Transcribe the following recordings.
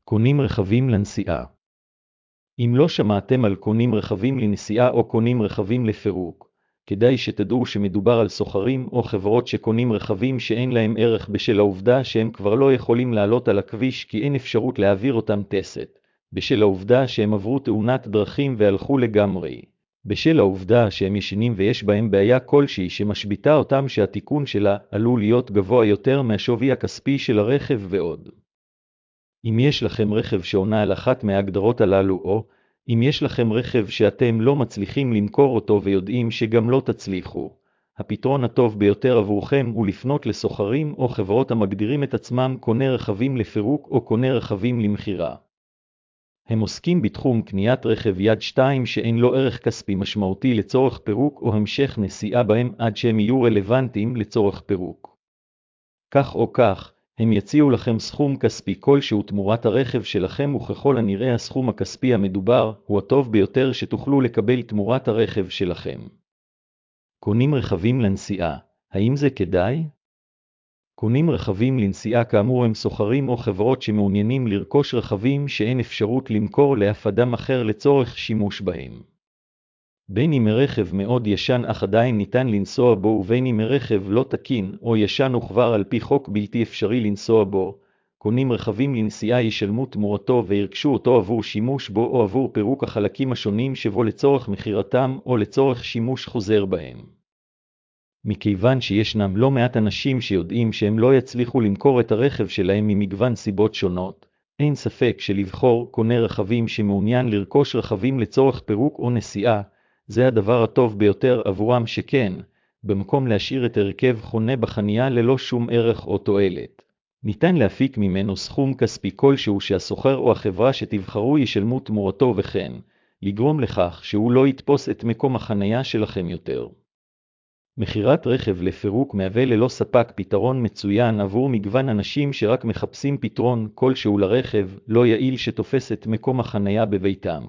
קונים רכבים לנסיעה. אם לא שמעתם על קונים רכבים לנסיעה או קונים רכבים לפירוק, כדאי שתדעו שמדובר על סוחרים או חברות שקונים רכבים שאין להם ערך בשל העובדה שהם כבר לא יכולים לעלות על הכביש כי אין אפשרות להעביר אותם טסט, בשל העובדה שהם עברו תאונת דרכים והלכו לגמרי, בשל העובדה שהם ישנים ויש בהם בעיה כלשהי שמשביתה אותם שהתיקון שלה עלול להיות גבוה יותר מהשווי הכספי של הרכב ועוד. אם יש לכם רכב שעונה על אחת מההגדרות הללו או אם יש לכם רכב שאתם לא מצליחים למכור אותו ויודעים שגם לא תצליחו, הפתרון הטוב ביותר עבורכם הוא לפנות לסוחרים או חברות המגדירים את עצמם קוני רכבים לפירוק או קוני רכבים למכירה. הם עוסקים בתחום קניית רכב יד 2 שאין לו ערך כספי משמעותי לצורך פירוק או המשך נסיעה בהם עד שהם יהיו רלוונטיים לצורך פירוק. כך או כך, הם יציעו לכם סכום כספי כלשהו תמורת הרכב שלכם וככל הנראה הסכום הכספי המדובר הוא הטוב ביותר שתוכלו לקבל תמורת הרכב שלכם. קונים רכבים לנסיעה, האם זה כדאי? קונים רכבים לנסיעה כאמור הם סוחרים או חברות שמעוניינים לרכוש רכבים שאין אפשרות למכור לאף אדם אחר לצורך שימוש בהם. בין אם רכב מאוד ישן אך עדיין ניתן לנסוע בו ובין אם רכב לא תקין או ישן וכבר על פי חוק בלתי אפשרי לנסוע בו, קונים רכבים לנסיעה ישלמו תמורתו וירכשו אותו עבור שימוש בו או עבור פירוק החלקים השונים שבו לצורך מכירתם או לצורך שימוש חוזר בהם. מכיוון שישנם לא מעט אנשים שיודעים שהם לא יצליחו למכור את הרכב שלהם ממגוון סיבות שונות, אין ספק שלבחור קונה רכבים שמעוניין לרכוש רכבים לצורך פירוק או נסיעה, זה הדבר הטוב ביותר עבורם שכן, במקום להשאיר את הרכב חונה בחנייה ללא שום ערך או תועלת. ניתן להפיק ממנו סכום כספי כלשהו שהסוחר או החברה שתבחרו ישלמו תמורתו וכן, לגרום לכך שהוא לא יתפוס את מקום החנייה שלכם יותר. מכירת רכב לפירוק מהווה ללא ספק פתרון מצוין עבור מגוון אנשים שרק מחפשים פתרון כלשהו לרכב לא יעיל שתופס את מקום החנייה בביתם.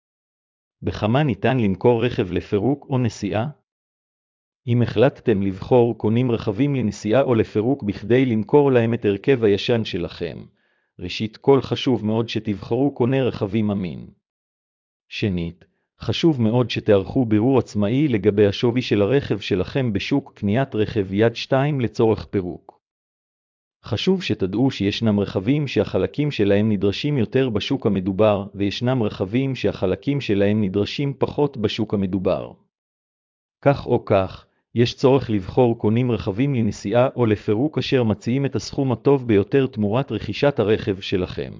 בכמה ניתן למכור רכב לפירוק או נסיעה? אם החלטתם לבחור קונים רכבים לנסיעה או לפירוק בכדי למכור להם את הרכב הישן שלכם, ראשית כל חשוב מאוד שתבחרו קונה רכבים אמין. שנית, חשוב מאוד שתערכו בירור עצמאי לגבי השווי של הרכב שלכם בשוק קניית רכב יד 2 לצורך פירוק. חשוב שתדעו שישנם רכבים שהחלקים שלהם נדרשים יותר בשוק המדובר, וישנם רכבים שהחלקים שלהם נדרשים פחות בשוק המדובר. כך או כך, יש צורך לבחור קונים רכבים לנסיעה או לפירוק אשר מציעים את הסכום הטוב ביותר תמורת רכישת הרכב שלכם.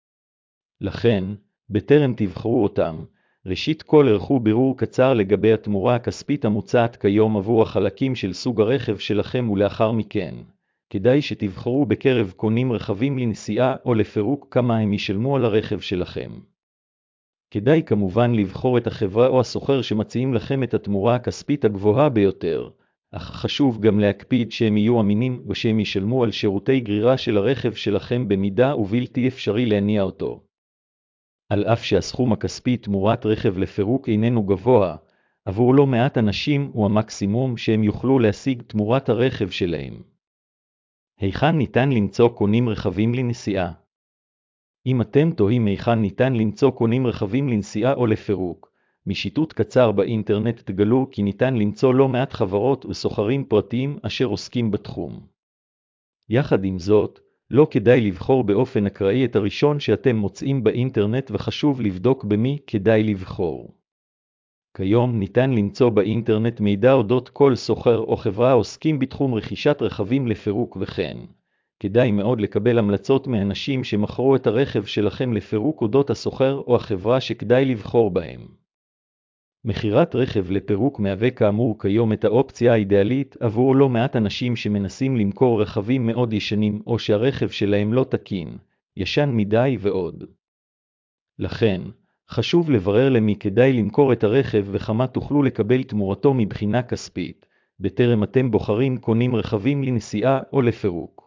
לכן, בטרם תבחרו אותם, ראשית כל ערכו בירור קצר לגבי התמורה הכספית המוצעת כיום עבור החלקים של סוג הרכב שלכם ולאחר מכן, כדאי שתבחרו בקרב קונים רכבים לנסיעה או לפירוק כמה הם ישלמו על הרכב שלכם. כדאי כמובן לבחור את החברה או הסוחר שמציעים לכם את התמורה הכספית הגבוהה ביותר, אך חשוב גם להקפיד שהם יהיו אמינים ושהם ישלמו על שירותי גרירה של הרכב שלכם במידה ובלתי אפשרי להניע אותו. על אף שהסכום הכספי תמורת רכב לפירוק איננו גבוה, עבור לא מעט אנשים הוא המקסימום שהם יוכלו להשיג תמורת הרכב שלהם. היכן ניתן למצוא קונים רכבים לנסיעה? אם אתם תוהים היכן ניתן למצוא קונים רכבים לנסיעה או לפירוק, משיטוט קצר באינטרנט תגלו כי ניתן למצוא לא מעט חברות וסוחרים פרטיים אשר עוסקים בתחום. יחד עם זאת, לא כדאי לבחור באופן אקראי את הראשון שאתם מוצאים באינטרנט וחשוב לבדוק במי כדאי לבחור. כיום ניתן למצוא באינטרנט מידע אודות כל סוחר או חברה העוסקים בתחום רכישת רכבים לפירוק וכן. כדאי מאוד לקבל המלצות מאנשים שמכרו את הרכב שלכם לפירוק אודות הסוחר או החברה שכדאי לבחור בהם. מכירת רכב לפירוק מהווה כאמור כיום את האופציה האידיאלית עבור לא מעט אנשים שמנסים למכור רכבים מאוד ישנים או שהרכב שלהם לא תקין, ישן מדי ועוד. לכן, חשוב לברר למי כדאי למכור את הרכב וכמה תוכלו לקבל תמורתו מבחינה כספית, בטרם אתם בוחרים קונים רכבים לנסיעה או לפירוק.